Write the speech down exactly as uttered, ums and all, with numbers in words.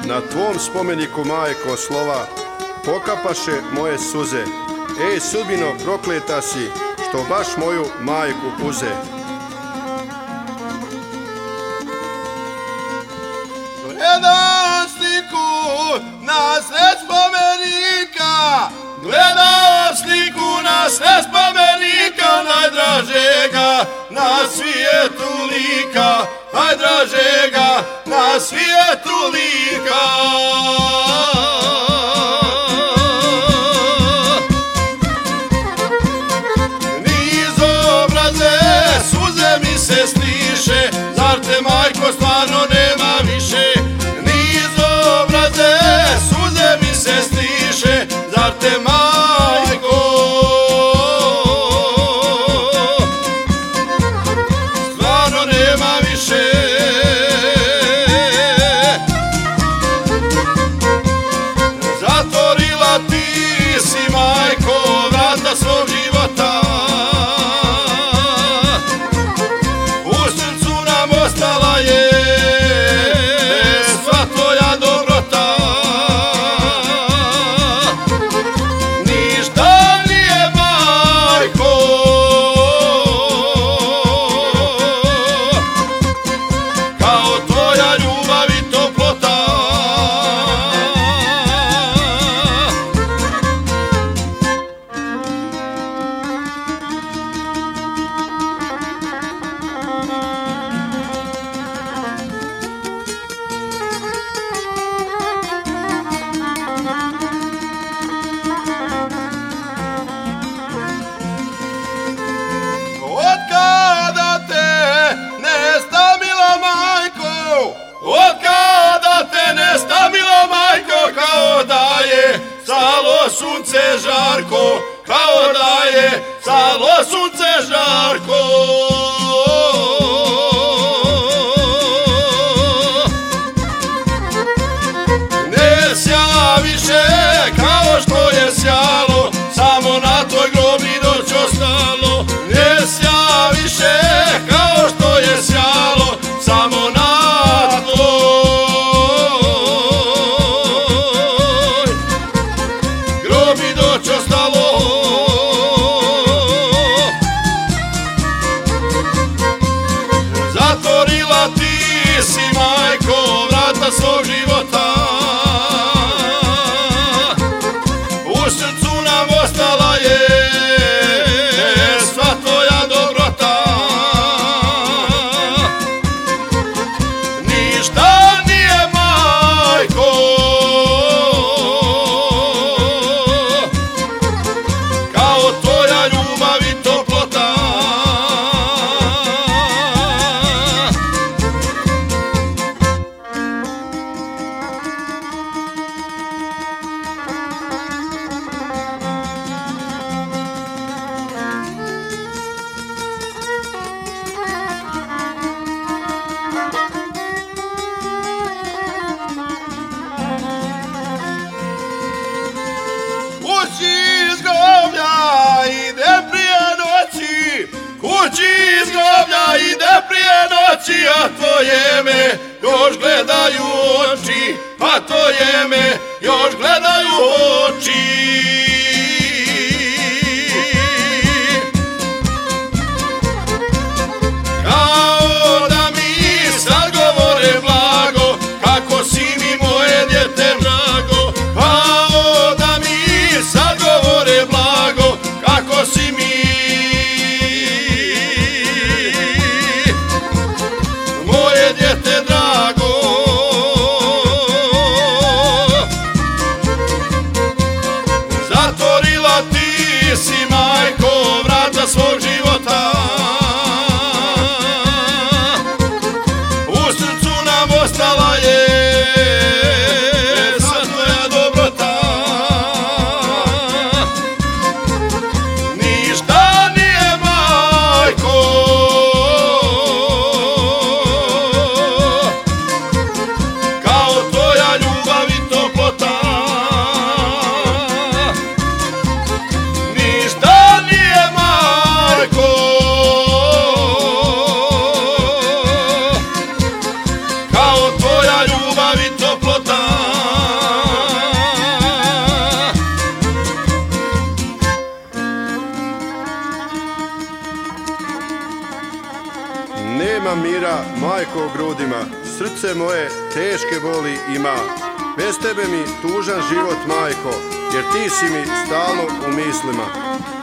na tvom spomeniku, majko, slova pokapaše moje suze. Ej, sudbino, prokleta si, što baš moju majku puze. Gledam sliku na sred spomenika, gledam sliku na sred spomenika, najdražega na svijetu lika, najdražega na svijetu lika. Niz obraze suze mi se stiše, zar te, majko, stvarno nema više? Niz obraze suze mi se stiše, zar te, majko, stvarno nema više? Zatvorila ti si, majko, vrata svog života, u srcu nam ostala je sva tvoja dobrota. Ništa nije, majko, kao tvoja ljubav i toplota. Od kada te nesta, mila majko, od kada te nesta, mila majko, kao da je stalo sunce žarko, kao da je stalo sunce žarko. Ne sja više kao što je sjalo, samo na tvoj grob i noć ostalo. Ne sja više kao što je sjalo, samo na tvoj grob i noć ostalo. Zatvorila ti si, majko, vrata svog života, u srcu nam ostala je sva tvoja dobrota. Ništa nije, majko, kao tvoja ljubav i toplota. Kući iz groblja ide prije noći, kući iz groblja ide prije noći, a tvoje me još gledaju oči, a tvoje me još gledaju oči. Kao da mi sad govore blago, kako si mi moje djete drago, kao da mi sad govore blago, kako si mi moje djete drago. umira majko u grudima, srce moje teške boli ima. Bez tebe mi tužan život, majko, jer ti si mi stalno u mislima.